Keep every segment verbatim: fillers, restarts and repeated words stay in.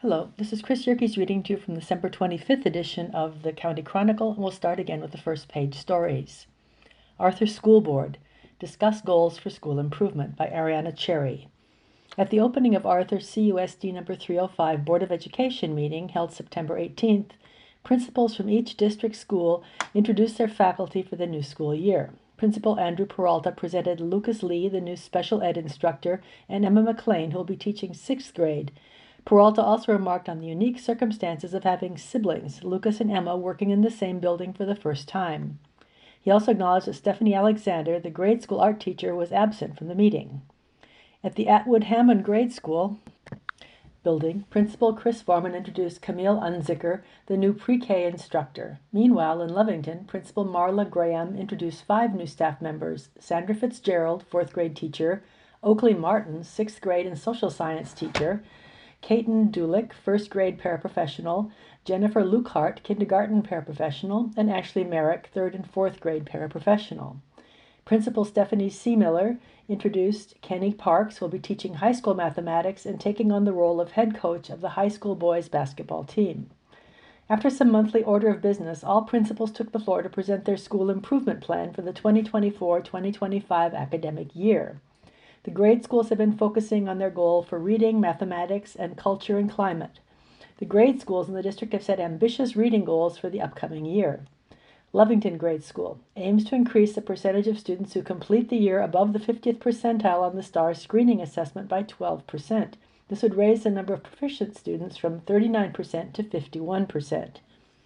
Hello, this is Chris Yerkes reading to you from the December twenty-fifth edition of the County Chronicle, and we'll start again with the first page stories. Arthur School Board, Discuss Goals for School Improvement by Ariana Cherry. At the opening of Arthur C U S D number three oh five Board of Education meeting held September eighteenth, principals from each district school introduced their faculty for the new school year. Principal Andrew Peralta presented Lucas Lee, the new special ed instructor, and Emma McLean, who will be teaching sixth grade. Peralta also remarked on the unique circumstances of having siblings, Lucas and Emma, working in the same building for the first time. He also acknowledged that Stephanie Alexander, the grade school art teacher, was absent from the meeting. At the Atwood Hammond Grade School building, Principal Chris Foreman introduced Camille Unzicker, the new pre-K instructor. Meanwhile, in Lovington, Principal Marla Graham introduced five new staff members: Sandra Fitzgerald, fourth grade teacher; Oakley Martin, sixth grade and social science teacher; Caton Dulick, first grade paraprofessional; Jennifer Lukehart, kindergarten paraprofessional; and Ashley Merrick, third and fourth grade paraprofessional. Principal Stephanie C. Miller introduced Kenny Parks, who will be teaching high school mathematics and taking on the role of head coach of the high school boys basketball team. After some monthly order of business, all principals took the floor to present their school improvement plan for the twenty twenty-four twenty twenty-five academic year. The grade schools have been focusing on their goal for reading, mathematics, and culture and climate. The grade schools in the district have set ambitious reading goals for the upcoming year. Lovington Grade School aims to increase the percentage of students who complete the year above the fiftieth percentile on the STAR screening assessment by twelve percent. This would raise the number of proficient students from thirty-nine percent to fifty-one percent.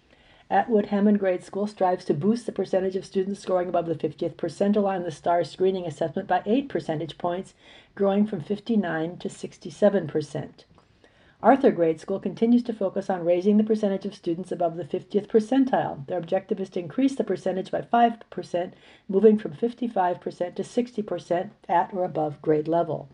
Atwood Hammond Grade School strives to boost the percentage of students scoring above the fiftieth percentile on the STAR screening assessment by eight percentage points, growing from fifty-nine to sixty-seven percent. Arthur Grade School continues to focus on raising the percentage of students above the fiftieth percentile. Their objective is to increase the percentage by five percent, moving from fifty-five percent to sixty percent at or above grade level.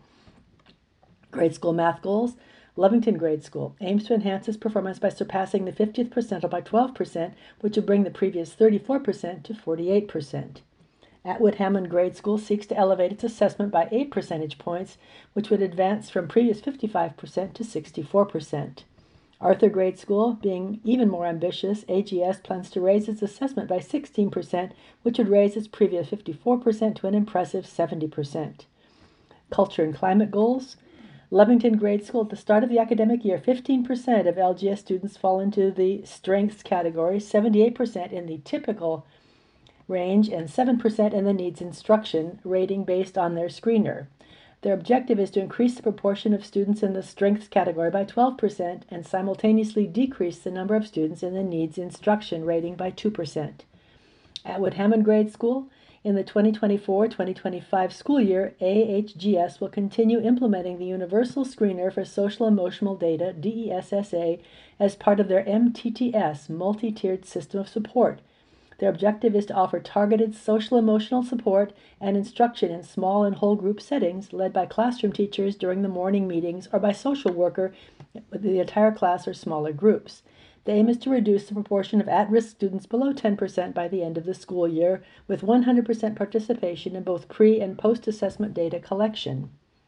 Grade school math goals. Lovington Grade School aims to enhance its performance by surpassing the fiftieth percentile by twelve percent, which would bring the previous thirty-four percent to forty-eight percent. Atwood Hammond Grade School seeks to elevate its assessment by eight percentage points, which would advance from previous fifty-five percent to sixty-four percent. Arthur Grade School, being even more ambitious, A G S plans to raise its assessment by sixteen percent, which would raise its previous fifty-four percent to an impressive seventy percent. Culture and climate goals. Lovington Grade School, at the start of the academic year, fifteen percent of L G S students fall into the strengths category, seventy-eight percent in the typical range, and seven percent in the needs instruction rating based on their screener. Their objective is to increase the proportion of students in the strengths category by twelve percent and simultaneously decrease the number of students in the needs instruction rating by two percent. Atwood Hammond Grade School, in the twenty twenty-four twenty twenty-five school year, A H G S will continue implementing the Universal Screener for Social Emotional Data, D E S S A, as part of their M T T S, multi-tiered system of support. Their objective is to offer targeted social emotional support and instruction in small and whole group settings led by classroom teachers during the morning meetings or by social worker with the entire class or smaller groups. The aim is to reduce the proportion of at-risk students below ten percent by the end of the school year, with one hundred percent participation in both pre- and post-assessment data collection.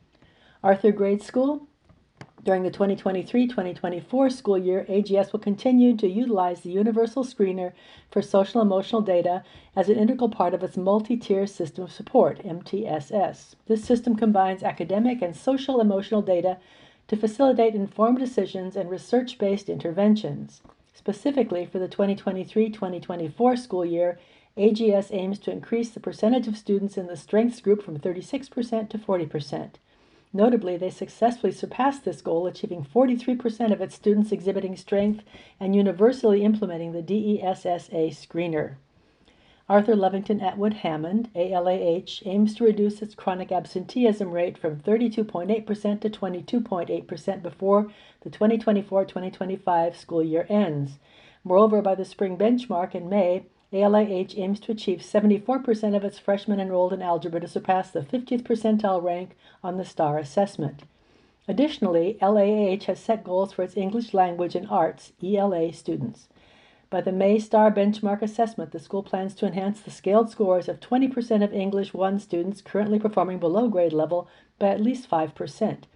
Arthur Grade School. During the twenty twenty-three twenty twenty-four school year, A G S will continue to utilize the Universal Screener for Social Emotional Data as an integral part of its multi-tier system of support, M T S S. This system combines academic and social emotional data to facilitate informed decisions and research-based interventions. Specifically, for the twenty twenty-three twenty twenty-four school year, A G S aims to increase the percentage of students in the strengths group from thirty-six percent to forty percent. Notably, they successfully surpassed this goal, achieving forty-three percent of its students exhibiting strength and universally implementing the D E S S A screener. Arthur Lovington Atwood Hammond, A L A H, aims to reduce its chronic absenteeism rate from thirty-two point eight percent to twenty-two point eight percent before the twenty twenty-four twenty twenty-five school year ends. Moreover, by the spring benchmark in May, A L A H aims to achieve seventy-four percent of its freshmen enrolled in algebra to surpass the fiftieth percentile rank on the STAR assessment. Additionally, L A H has set goals for its English Language and Arts, E L A, students. By the May STAR benchmark assessment, the school plans to enhance the scaled scores of twenty percent of English one students currently performing below grade level by at least five percent.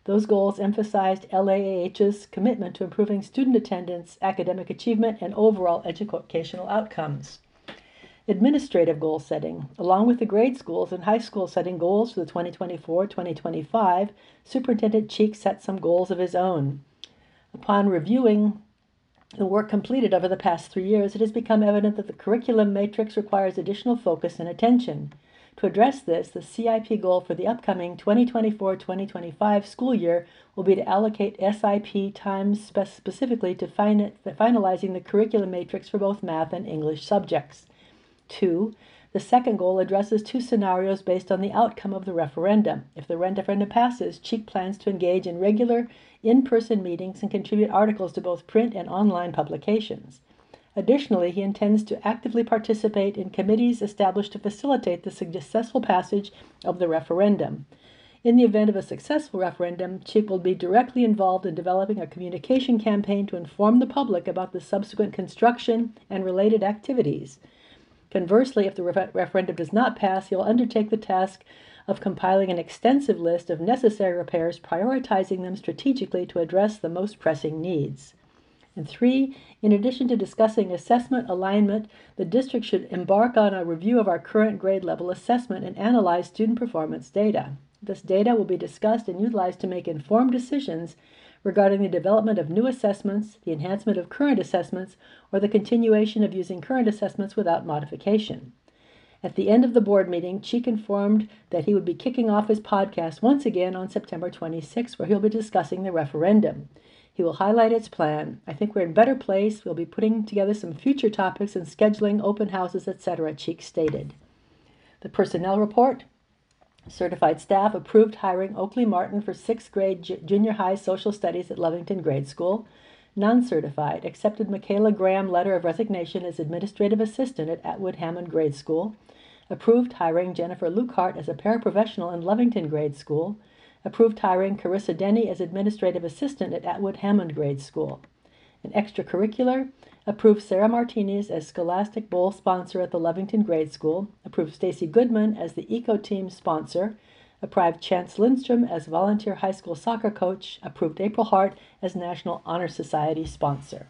Those goals emphasized L A A H's commitment to improving student attendance, academic achievement, and overall educational outcomes. Administrative goal setting. Along with the grade schools and high school setting goals for the twenty twenty-four twenty twenty-five, Superintendent Cheek set some goals of his own. Upon reviewing the work completed over the past three years, it has become evident that the curriculum matrix requires additional focus and attention. To address this, the C I P goal for the upcoming twenty twenty-four twenty twenty-five school year will be to allocate S I P time spe- specifically to fin- finalizing the curriculum matrix for both math and English subjects. Two, the second goal addresses two scenarios based on the outcome of the referendum. If the referendum passes, Cheek plans to engage in regular in-person meetings and contribute articles to both print and online publications. Additionally, he intends to actively participate in committees established to facilitate the successful passage of the referendum. In the event of a successful referendum, Cheek will be directly involved in developing a communication campaign to inform the public about the subsequent construction and related activities. Conversely, if the re- referendum does not pass, he will undertake the task of compiling an extensive list of necessary repairs, prioritizing them strategically to address the most pressing needs. And three, in addition to discussing assessment alignment, the district should embark on a review of our current grade level assessment and analyze student performance data. This data will be discussed and utilized to make informed decisions regarding the development of new assessments, the enhancement of current assessments, or the continuation of using current assessments without modification. At the end of the board meeting, Cheek informed that he would be kicking off his podcast once again on September twenty-sixth, where he'll be discussing the referendum. He will highlight its plan. I think we're in a better place. We'll be putting together some future topics and scheduling open houses, et cetera, Cheek stated. The personnel report. Certified staff approved hiring Oakley Martin for sixth grade j- junior high social studies at Lovington Grade School. Non-certified accepted Michaela Graham letter of resignation as administrative assistant at Atwood Hammond Grade School. Approved hiring Jennifer Lukehart as a paraprofessional in Lovington Grade School. Approved hiring Carissa Denny as administrative assistant at Atwood Hammond Grade School. An extracurricular, approved Sarah Martinez as Scholastic Bowl sponsor at the Lovington Grade School. Approved Stacy Goodman as the Eco Team sponsor. Approved Chance Lindstrom as volunteer high school soccer coach. Approved April Hart as National Honor Society sponsor.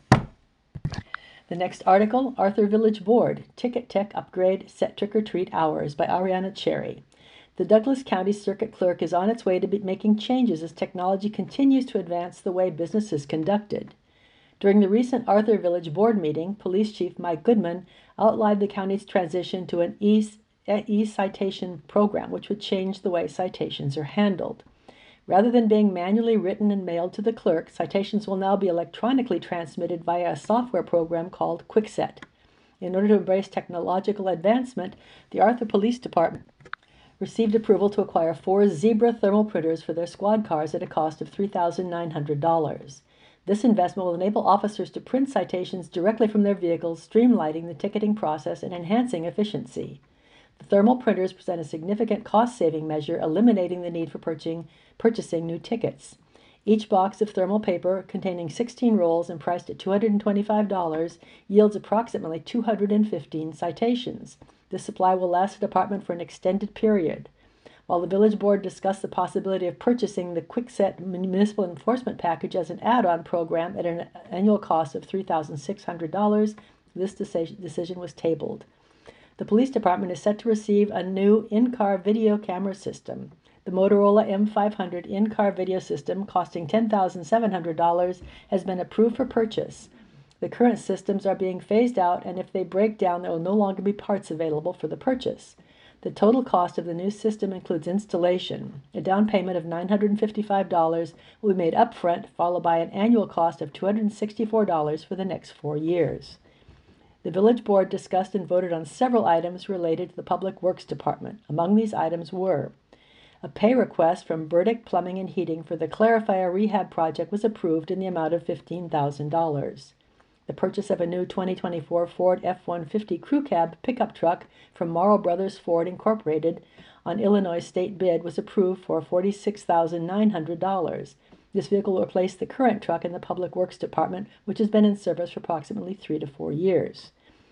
The next article, Arthur Village Board, Ticket Tech Upgrade, Set Trick or Treat Hours by Ariana Cherry. The Douglas County Circuit Clerk is on its way to be making changes as technology continues to advance the way business is conducted. During the recent Arthur Village Board meeting, Police Chief Mike Goodman outlined the county's transition to an e- e-citation program, which would change the way citations are handled. Rather than being manually written and mailed to the clerk, citations will now be electronically transmitted via a software program called QuickSet. In order to embrace technological advancement, the Arthur Police Department received approval to acquire four Zebra thermal printers for their squad cars at a cost of three thousand nine hundred dollars. This investment will enable officers to print citations directly from their vehicles, streamlining the ticketing process and enhancing efficiency. The thermal printers present a significant cost-saving measure, eliminating the need for purchasing, purchasing new tickets. Each box of thermal paper, containing sixteen rolls and priced at two hundred twenty-five dollars, yields approximately two hundred fifteen citations. This supply will last the department for an extended period. While the village board discussed the possibility of purchasing the QuickSet Municipal Enforcement Package as an add-on program at an annual cost of three thousand six hundred dollars, this decision was tabled. The police department is set to receive a new in-car video camera system. The Motorola M five hundred in-car video system, costing ten thousand seven hundred dollars, has been approved for purchase. The current systems are being phased out, and if they break down, there will no longer be parts available for the purchase. The total cost of the new system includes installation. A down payment of nine hundred fifty-five dollars will be made upfront, followed by an annual cost of two hundred sixty-four dollars for the next four years. The village board discussed and voted on several items related to the Public Works Department. Among these items were a pay request from Burdick Plumbing and Heating for the Clarifier Rehab Project was approved in the amount of fifteen thousand dollars. The purchase of a new twenty twenty-four Ford F one fifty Crew Cab pickup truck from Morrow Brothers Ford Incorporated on Illinois state bid was approved for forty-six thousand nine hundred dollars. This vehicle will replace the current truck in the Public Works Department, which has been in service for approximately three to four years.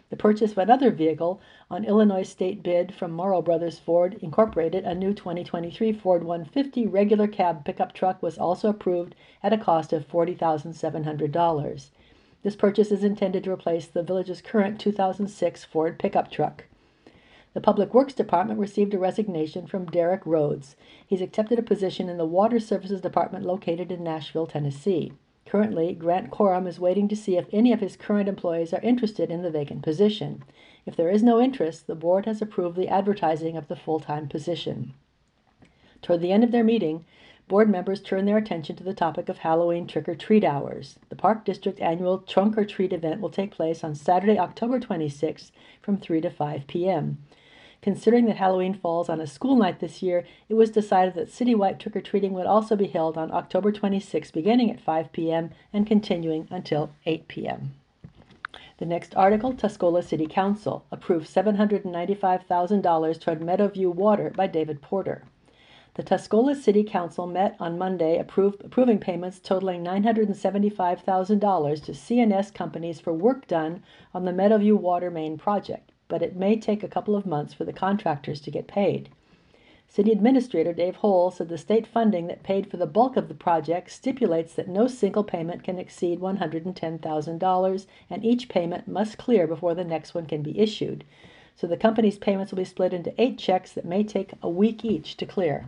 The purchase of another vehicle on Illinois state bid from Morrow Brothers Ford Incorporated, a new twenty twenty-three Ford one fifty regular cab pickup truck, was also approved at a cost of forty thousand seven hundred dollars. This purchase is intended to replace the village's current two thousand six Ford pickup truck. The Public Works Department received a resignation from Derek Rhodes. He's accepted a position in the Water Services Department located in Nashville, Tennessee. Currently, Grant Coram is waiting to see if any of his current employees are interested in the vacant position. If there is no interest, the board has approved the advertising of the full-time position. Toward the end of their meeting, board members turned their attention to the topic of Halloween trick-or-treat hours. The Park District annual trunk-or-treat event will take place on Saturday, October twenty-sixth from three to five p m Considering that Halloween falls on a school night this year, it was decided that citywide trick-or-treating would also be held on October twenty-sixth, beginning at five p m and continuing until eight p m The next article, Tuscola City Council approved seven hundred ninety-five thousand dollars toward Meadowview Water by David Porter. The Tuscola City Council met on Monday approved, approving payments totaling nine hundred seventy-five thousand dollars to C and S companies for work done on the Meadowview Water Main project, but it may take a couple of months for the contractors to get paid. City Administrator Dave Hole said the state funding that paid for the bulk of the project stipulates that no single payment can exceed one hundred ten thousand dollars, and each payment must clear before the next one can be issued. So the company's payments will be split into eight checks that may take a week each to clear.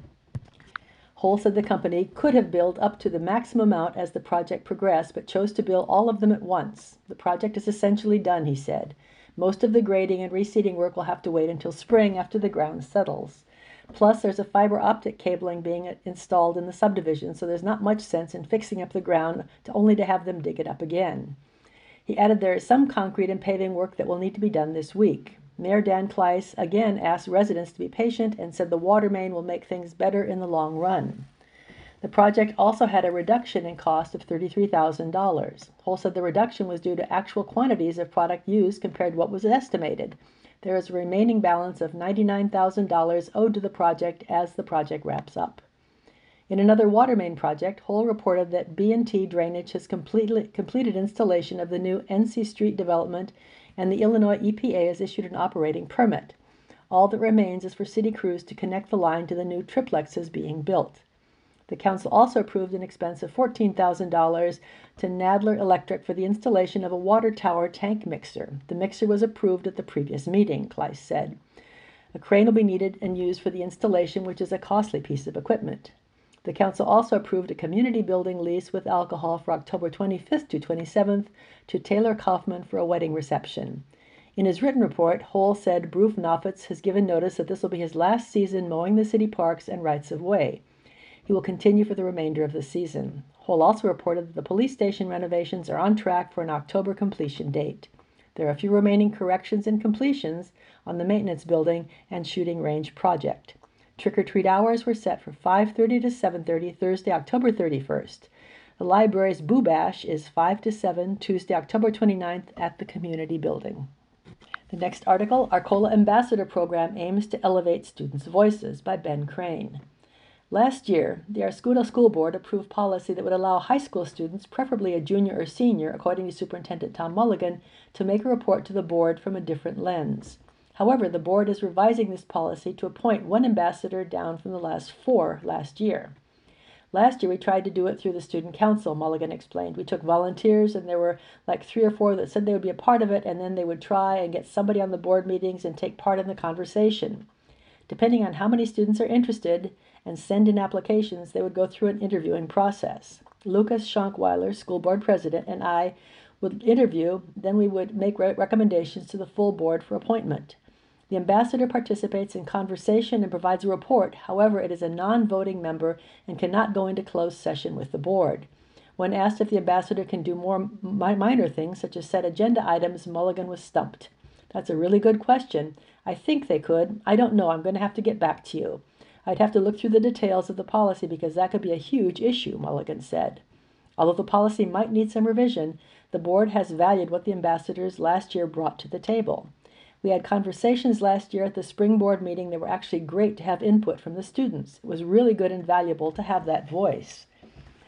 Hole said the company could have billed up to the maximum amount as the project progressed, but chose to bill all of them at once. The project is essentially done, he said. Most of the grading and reseeding work will have to wait until spring after the ground settles. Plus, there's a fiber optic cabling being installed in the subdivision, so there's not much sense in fixing up the ground to only to have them dig it up again. He added there is some concrete and paving work that will need to be done this week. Mayor Dan Kleiss again asked residents to be patient and said the water main will make things better in the long run. The project also had a reduction in cost of thirty-three thousand dollars. Hole said the reduction was due to actual quantities of product used compared to what was estimated. There is a remaining balance of ninety-nine thousand dollars owed to the project as the project wraps up. In another water main project, Hole reported that B and T Drainage has completely, completed installation of the new N C Street development, and the Illinois E P A has issued an operating permit. All that remains is for city crews to connect the line to the new triplexes being built. The council also approved an expense of fourteen thousand dollars to Nadler Electric for the installation of a water tower tank mixer. The mixer was approved at the previous meeting, Kleiss said. A crane will be needed and used for the installation, which is a costly piece of equipment. The council also approved a community building lease with alcohol for October twenty-fifth to twenty-seventh to Taylor Kaufman for a wedding reception. In his written report, Hole said Bruce Nofitz has given notice that this will be his last season mowing the city parks and rights of way. He will continue for the remainder of the season. Hole also reported that the police station renovations are on track for an October completion date. There are a few remaining corrections and completions on the maintenance building and shooting range project. Trick-or-treat hours were set for five thirty to seven thirty Thursday, October thirty-first. The library's Boo Bash is five to seven Tuesday, October twenty-ninth at the community building. The next article, Arcola Ambassador Program aims to elevate students' voices by Ben Crane. Last year, the Arcola School Board approved policy that would allow high school students, preferably a junior or senior, according to Superintendent Tom Mulligan, to make a report to the board from a different lens. However, the board is revising this policy to appoint one ambassador down from the last four last year. Last year, we tried to do it through the student council, Mulligan explained. We took volunteers, and there were like three or four that said they would be a part of it, and then they would try and get somebody on the board meetings and take part in the conversation. Depending on how many students are interested and send in applications, they would go through an interviewing process. Lucas Schonkweiler, school board president, and I would interview, then we would make re- recommendations to the full board for appointment. The ambassador participates in conversation and provides a report. However, it is a non-voting member and cannot go into closed session with the board. When asked if the ambassador can do more mi- minor things, such as set agenda items, Mulligan was stumped. That's a really good question. I think they could. I don't know. I'm going to have to get back to you. I'd have to look through the details of the policy because that could be a huge issue, Mulligan said. Although the policy might need some revision, the board has valued what the ambassadors last year brought to the table. We had conversations last year at the spring board meeting that were actually great to have input from the students. It was really good and valuable to have that voice.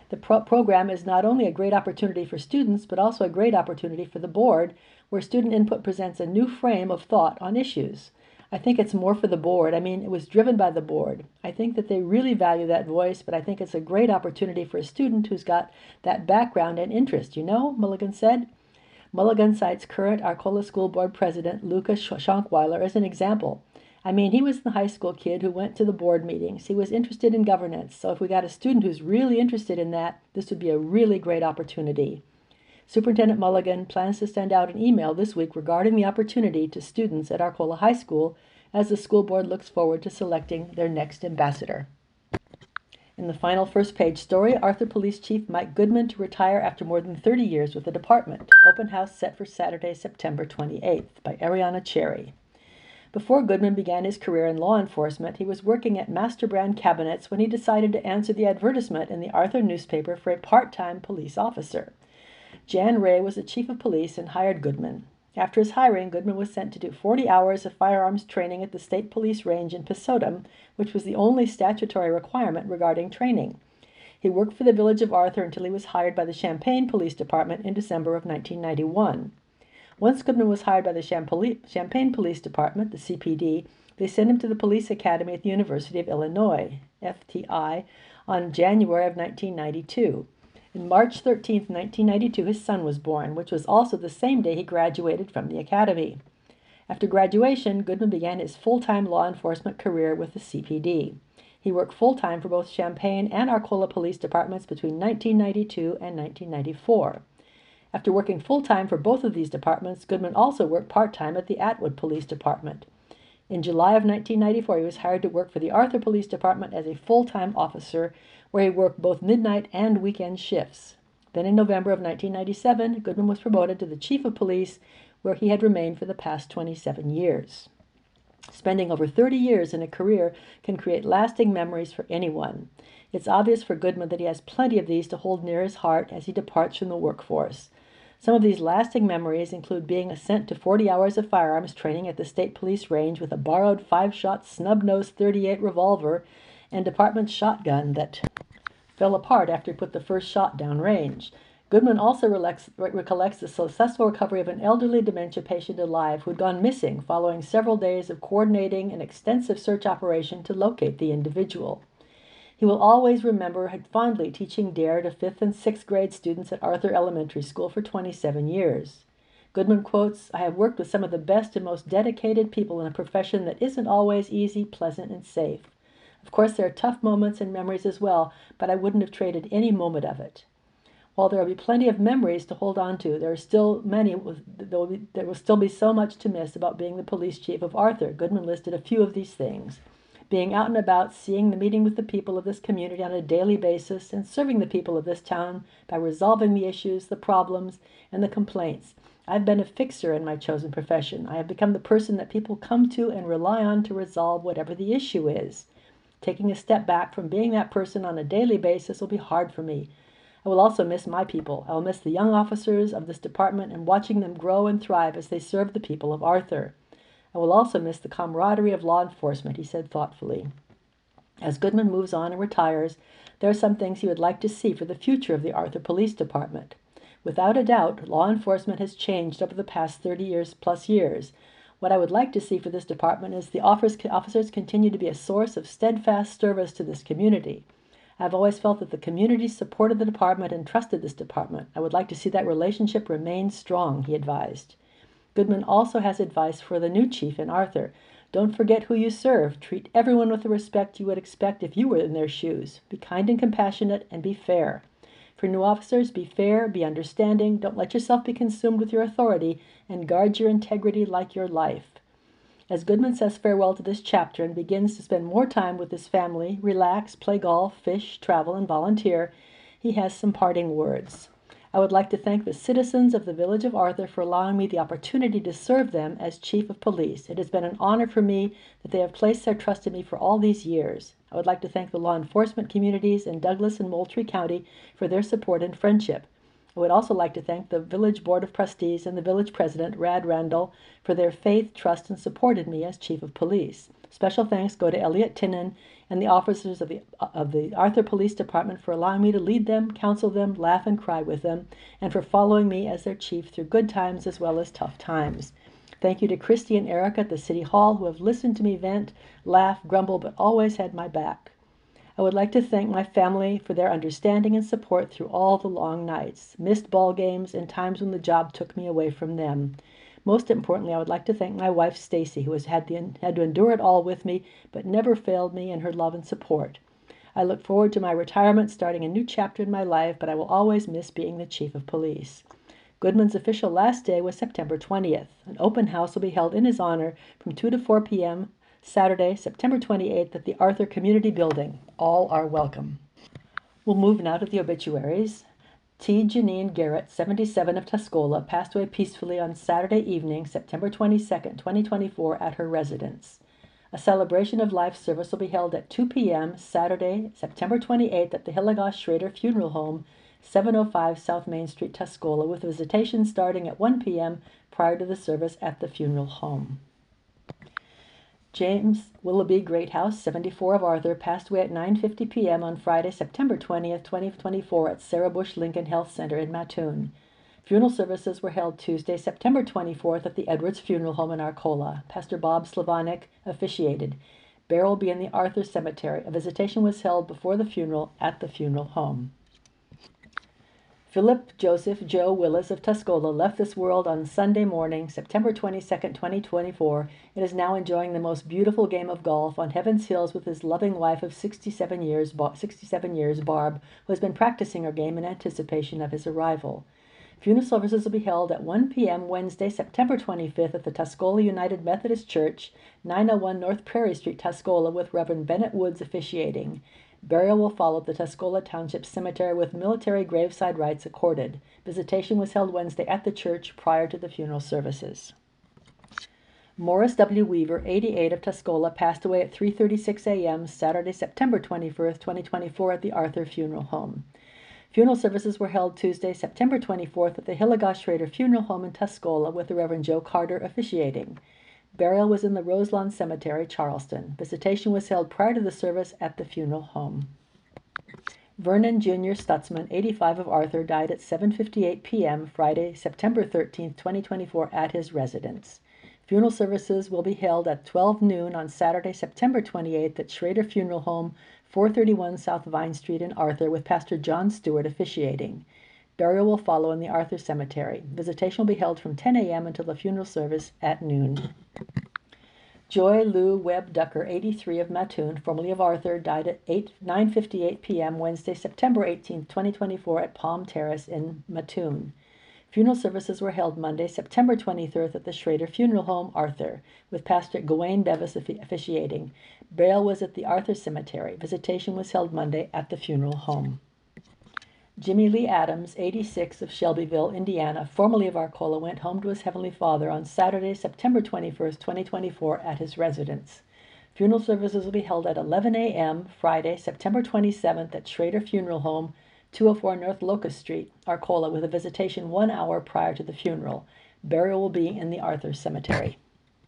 The pro program is not only a great opportunity for students, but also a great opportunity for the board, where student input presents a new frame of thought on issues. I think it's more for the board. I mean, it was driven by the board. I think that they really value that voice, but I think it's a great opportunity for a student who's got that background and interest, you know, Mulligan said. Mulligan cites current Arcola School Board President Lucas Schonkweiler as an example. I mean, he was the high school kid who went to the board meetings. He was interested in governance. So if we got a student who's really interested in that, this would be a really great opportunity. Superintendent Mulligan plans to send out an email this week regarding the opportunity to students at Arcola High School as the school board looks forward to selecting their next ambassador. In the final first-page story, Arthur Police Chief Mike Goodman to retire after more than thirty years with the department. Open house set for Saturday, September twenty-eighth, by Ariana Cherry. Before Goodman began his career in law enforcement, he was working at Master Brand Cabinets when he decided to answer the advertisement in the Arthur newspaper for a part-time police officer. Jan Ray was the chief of police and hired Goodman. After his hiring, Goodman was sent to do forty hours of firearms training at the State Police Range in Pesotum, which was the only statutory requirement regarding training. He worked for the Village of Arthur until he was hired by the Champaign Police Department in December of nineteen ninety-one. Once Goodman was hired by the Champaign Police Department, the C P D, they sent him to the Police Academy at the University of Illinois, F T I, on January of nineteen ninety-two. On March thirteenth, nineteen ninety-two, his son was born, which was also the same day he graduated from the academy. After graduation, Goodman began his full-time law enforcement career with the C P D. He worked full-time for both Champaign and Arcola police departments between nineteen ninety-two and nineteen ninety-four. After working full-time for both of these departments, Goodman also worked part-time at the Atwood Police Department. In July of nineteen ninety-four, he was hired to work for the Arthur Police Department as a full-time officer, where he worked both midnight and weekend shifts. Then in November of nineteen ninety-seven, Goodman was promoted to the Chief of Police, where he had remained for the past twenty-seven years. Spending over thirty years in a career can create lasting memories for anyone. It's obvious for Goodman that he has plenty of these to hold near his heart as he departs from the workforce. Some of these lasting memories include being sent to forty hours of firearms training at the State Police Range with a borrowed five-shot snub-nosed thirty-eight revolver and department shotgun that fell apart after he put the first shot down range. Goodman also recollects, recollects the successful recovery of an elderly dementia patient alive who had gone missing following several days of coordinating an extensive search operation to locate the individual. He will always remember fondly teaching DARE to fifth and sixth grade students at Arthur Elementary School for twenty-seven years. Goodman quotes, "I have worked with some of the best and most dedicated people in a profession that isn't always easy, pleasant, and safe. Of course, there are tough moments and memories as well, but I wouldn't have traded any moment of it." While there will be plenty of memories to hold on to, there are still many, there will, be, there will still be so much to miss about being the police chief of Arthur. Goodman listed a few of these things. Being out and about, seeing the meeting with the people of this community on a daily basis, and serving the people of this town by resolving the issues, the problems, and the complaints. I've been a fixer in my chosen profession. I have become the person that people come to and rely on to resolve whatever the issue is. Taking a step back from being that person on a daily basis will be hard for me. I will also miss my people. I will miss the young officers of this department and watching them grow and thrive as they serve the people of Arthur. I will also miss the camaraderie of law enforcement, he said thoughtfully. As Goodman moves on and retires, there are some things he would like to see for the future of the Arthur Police Department. Without a doubt, law enforcement has changed over the past thirty years plus years. What I would like to see for this department is the officers continue to be a source of steadfast service to this community. I've always felt that the community supported the department and trusted this department. I would like to see that relationship remain strong, he advised. Goodman also has advice for the new chief in Arthur. Don't forget who you serve. Treat everyone with the respect you would expect if you were in their shoes. Be kind and compassionate, and be fair. For new officers, be fair, be understanding, don't let yourself be consumed with your authority, and guard your integrity like your life. As Goodman says farewell to this chapter and begins to spend more time with his family, relax, play golf, fish, travel, and volunteer, he has some parting words. I would like to thank the citizens of the Village of Arthur for allowing me the opportunity to serve them as Chief of Police. It has been an honor for me that they have placed their trust in me for all these years. I would like to thank the law enforcement communities in Douglas and Moultrie County for their support and friendship. I would also like to thank the Village Board of Trustees and the Village President, Rad Randall, for their faith, trust, and support in me as Chief of Police. Special thanks go to Elliot Tinnen and the officers of the, of the Arthur Police Department for allowing me to lead them, counsel them, laugh and cry with them, and for following me as their chief through good times as well as tough times. Thank you to Christy and Erica at the City Hall who have listened to me vent, laugh, grumble, but always had my back. I would like to thank my family for their understanding and support through all the long nights, missed ball games, and times when the job took me away from them. Most importantly, I would like to thank my wife, Stacy, who has had, the, had to endure it all with me, but never failed me in her love and support. I look forward to my retirement, starting a new chapter in my life, but I will always miss being the chief of police. Goodman's official last day was September twentieth. An open house will be held in his honor from two to four p m Saturday, September twenty-eighth at the Arthur Community Building. All are welcome. We'll move now to the obituaries. T. Janine Garrett, seventy-seven, of Tuscola, passed away peacefully on Saturday evening, September twenty-second, twenty twenty-four, at her residence. A celebration of life service will be held at two p m Saturday, September twenty-eighth, at the Hillegas Schrader Funeral Home, seven oh five South Main Street, Tuscola, with visitation starting at one p m prior to the service at the funeral home. James Willoughby Greathouse, seventy-four, of Arthur, passed away at nine fifty p m on Friday, September twentieth, twenty twenty-four, at Sarah Bush Lincoln Health Center in Mattoon. Funeral services were held Tuesday, September twenty-fourth, at the Edwards Funeral Home in Arcola. Pastor Bob Slavanik officiated. Burial will be in the Arthur Cemetery. A visitation was held before the funeral at the funeral home. Philip Joseph Joe Willis of Tuscola left this world on Sunday morning, September twenty-second, twenty twenty-four, and is now enjoying the most beautiful game of golf on Heaven's Hills with his loving wife of sixty-seven years, sixty-seven years, Barb, who has been practicing her game in anticipation of his arrival. Funeral services will be held at one p m Wednesday, September twenty-fifth, at the Tuscola United Methodist Church, nine oh one North Prairie Street, Tuscola, with Reverend Bennett Woods officiating. Burial will follow at the Tuscola Township Cemetery with military graveside rites accorded. Visitation was held Wednesday at the church prior to the funeral services. Morris W. Weaver, eighty-eight, of Tuscola, passed away at three thirty-six a m Saturday, September twenty-first, twenty twenty-four, at the Arthur Funeral Home. Funeral services were held Tuesday, September twenty-fourth, at the Hillegas Schrader Funeral Home in Tuscola with the Reverend Joe Carter officiating. Burial was in the Roselawn Cemetery, Charleston. Visitation was held prior to the service at the funeral home. Vernon Junior Stutzman, eighty-five, of Arthur, died at seven fifty-eight p m Friday, September thirteenth, twenty twenty-four, at his residence. Funeral services will be held at twelve noon on Saturday, September twenty-eighth, at Schrader Funeral Home, four thirty-one South Vine Street in Arthur, with Pastor John Stewart officiating. Burial will follow in the Arthur Cemetery. Visitation will be held from ten a m until the funeral service at noon. Joy Lou Webb Ducker, eighty-three, of Mattoon, formerly of Arthur, died at nine fifty-eight p m Wednesday, September eighteenth, twenty twenty-four, at Palm Terrace in Mattoon. Funeral services were held Monday, September twenty-third, at the Schrader Funeral Home, Arthur, with Pastor Gawain Bevis officiating. Burial was at the Arthur Cemetery. Visitation was held Monday at the funeral home. Jimmy Lee Adams, eighty-six, of Shelbyville, Indiana, formerly of Arcola, went home to his Heavenly Father on Saturday, September twenty-first, twenty twenty-four, at his residence. Funeral services will be held at eleven a m Friday, September twenty-seventh, at Schrader Funeral Home, two oh four North Locust Street, Arcola, with a visitation one hour prior to the funeral. Burial will be in the Arthur Cemetery.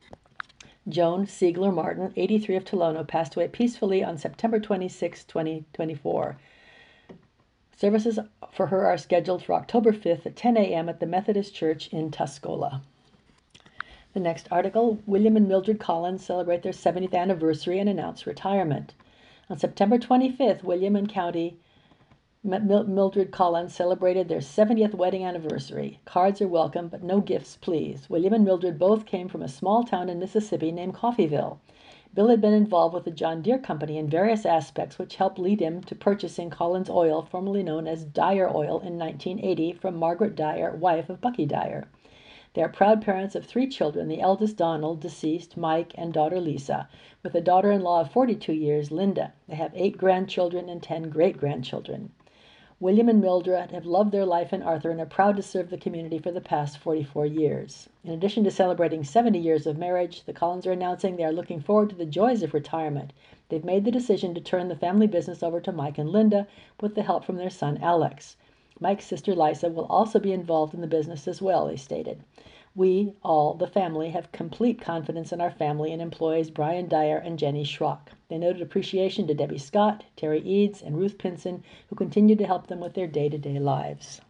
Joan Siegler Martin, eighty-three, of Tolono, passed away peacefully on September twenty-sixth, twenty twenty-four. Services for her are scheduled for October fifth at ten a m at the Methodist Church in Tuscola. The next article, William and Mildred Collins celebrate their seventieth anniversary and announce retirement. On September twenty-fifth, William and County Mildred Collins celebrated their seventieth wedding anniversary. Cards are welcome, but no gifts, please. William and Mildred both came from a small town in Mississippi named Coffeyville. Bill had been involved with the John Deere Company in various aspects, which helped lead him to purchasing Collins Oil, formerly known as Dyer Oil, in nineteen eighty from Margaret Dyer, wife of Bucky Dyer. They are proud parents of three children, the eldest Donald, deceased, Mike, and daughter Lisa, with a daughter-in-law of forty-two years, Linda. They have eight grandchildren and ten great-grandchildren. William and Mildred have loved their life in Arthur and are proud to serve the community for the past forty-four years. In addition to celebrating seventy years of marriage, the Collins are announcing they are looking forward to the joys of retirement. They've made the decision to turn the family business over to Mike and Linda with the help from their son Alex. Mike's sister Lisa will also be involved in the business as well, they stated. We, all, the family, have complete confidence in our family and employees Brian Dyer and Jenny Schrock. They noted appreciation to Debbie Scott, Terry Eads, and Ruth Pinson, who continue to help them with their day-to-day lives.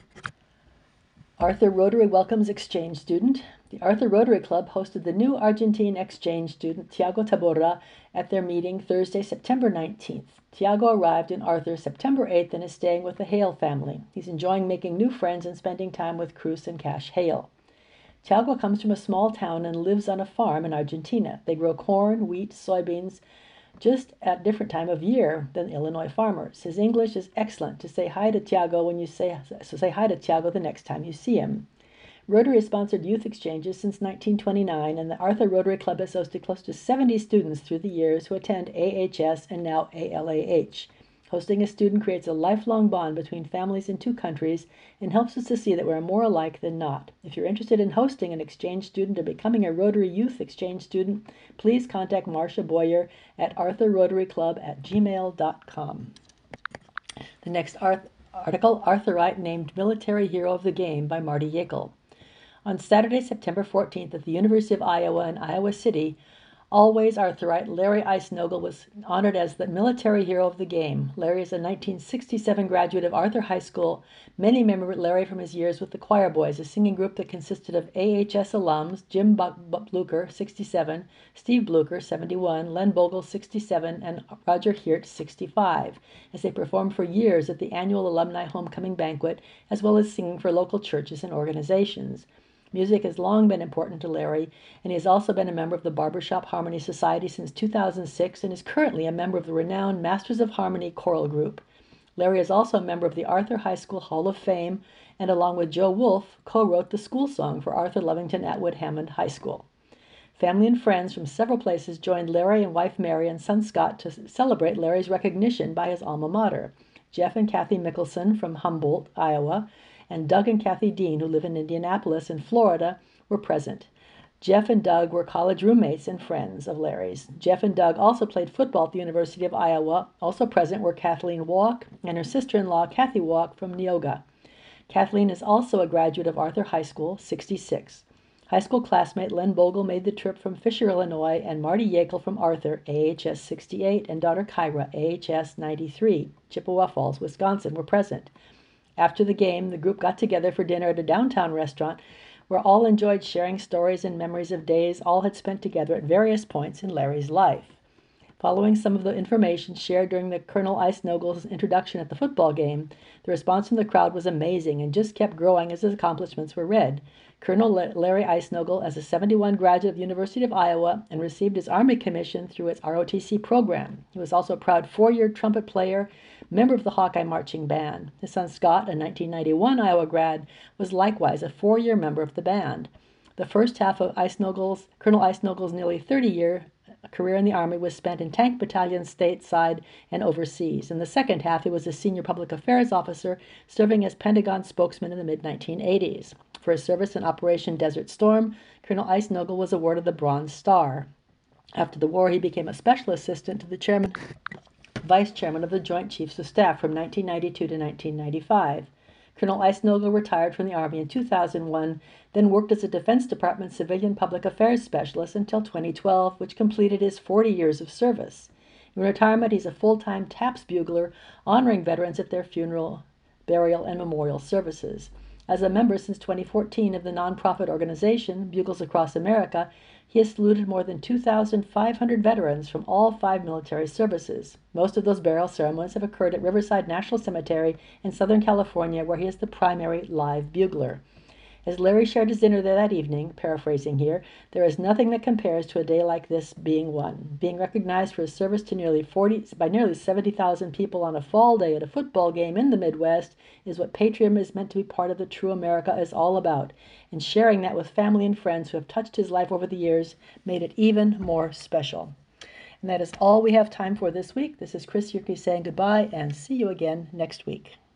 Arthur Rotary welcomes exchange student. The Arthur Rotary Club hosted the new Argentine exchange student, Tiago Taborda, at their meeting Thursday, September nineteenth. Tiago arrived in Arthur September eighth and is staying with the Hale family. He's enjoying making new friends and spending time with Cruz and Cash Hale. Tiago comes from a small town and lives on a farm in Argentina. They grow corn, wheat, soybeans, just at a different time of year than Illinois farmers. His English is excellent. To say hi to Tiago when you say so say hi to Tiago the next time you see him. Rotary has sponsored youth exchanges since nineteen twenty-nine, and the Arthur Rotary Club has hosted close to seventy students through the years who attend A H S and now A L A H. Hosting a student creates a lifelong bond between families in two countries and helps us to see that we're more alike than not. If you're interested in hosting an exchange student or becoming a Rotary Youth Exchange student, please contact Marcia Boyer at arthur rotary club at gmail dot com. The next art- article, Arthurite named Military Hero of the Game by Marty Yackel. On Saturday, September fourteenth, at the University of Iowa in Iowa City, always Arthurite Larry Eisnogel was honored as the military hero of the game. Larry is a nineteen sixty-seven graduate of Arthur High School. Many remember Larry from his years with the Choir Boys, a singing group that consisted of A H S alums Jim Blucher, sixty-seven, Steve Blucher, seventy-one, Len Bogle, sixty-seven, and Roger Hirt, sixty-five, as they performed for years at the annual alumni homecoming banquet, as well as singing for local churches and organizations. Music has long been important to Larry, and he has also been a member of the Barbershop Harmony Society since two thousand six and is currently a member of the renowned Masters of Harmony choral group. Larry is also a member of the Arthur High School Hall of Fame and, along with Joe Wolf, co-wrote the school song for Arthur Lovington Atwood Hammond High School. Family and friends from several places joined Larry and wife Mary and son Scott to celebrate Larry's recognition by his alma mater. Jeff and Kathy Mickelson from Humboldt, Iowa, and Doug and Kathy Dean, who live in Indianapolis in Florida, were present. Jeff and Doug were college roommates and friends of Larry's. Jeff and Doug also played football at the University of Iowa. Also present were Kathleen Walk and her sister-in-law, Kathy Walk, from Neoga. Kathleen is also a graduate of Arthur High School, sixty-six. High school classmate Len Bogle made the trip from Fisher, Illinois, and Marty Yackel from Arthur, A H S sixty-eight, and daughter Kyra, A H S ninety-three, Chippewa Falls, Wisconsin, were present. After the game, the group got together for dinner at a downtown restaurant where all enjoyed sharing stories and memories of days all had spent together at various points in Larry's life. Following some of the information shared during the Colonel Eisnogel's introduction at the football game, the response from the crowd was amazing and just kept growing as his accomplishments were read. Colonel Larry Eisnogel, as a seventy-one graduate of the University of Iowa, and received his Army commission through its R O T C program. He was also a proud four-year trumpet player, member of the Hawkeye Marching Band. His son Scott, a nineteen ninety-one Iowa grad, was likewise a four-year member of the band. The first half of Eisnogel's, Colonel Eisnogel's nearly thirty-year career in the Army was spent in tank battalions stateside and overseas. In the second half, he was a senior public affairs officer, serving as Pentagon spokesman in the mid nineteen eighties. For his service in Operation Desert Storm, Colonel Eisnogel was awarded the Bronze Star. After the war, he became a special assistant to the chairman, vice chairman of the Joint Chiefs of Staff from nineteen ninety-two to nineteen ninety-five. Colonel Eisnogel retired from the Army in two thousand one, then worked as a Defense Department civilian public affairs specialist until twenty twelve, which completed his forty years of service. In retirement, he's a full-time TAPS bugler, honoring veterans at their funeral, burial, and memorial services. As a member since twenty fourteen of the nonprofit organization Bugles Across America, he has saluted more than two thousand five hundred veterans from all five military services. Most of those burial ceremonies have occurred at Riverside National Cemetery in Southern California, where he is the primary live bugler. As Larry shared his dinner there that evening, paraphrasing here, there is nothing that compares to a day like this being one. Being recognized for his service to nearly forty by nearly seventy thousand people on a fall day at a football game in the Midwest is what patriotism is meant to be part of the true America is all about. And sharing that with family and friends who have touched his life over the years made it even more special. And that is all we have time for this week. This is Chris Yerke saying goodbye and see you again next week.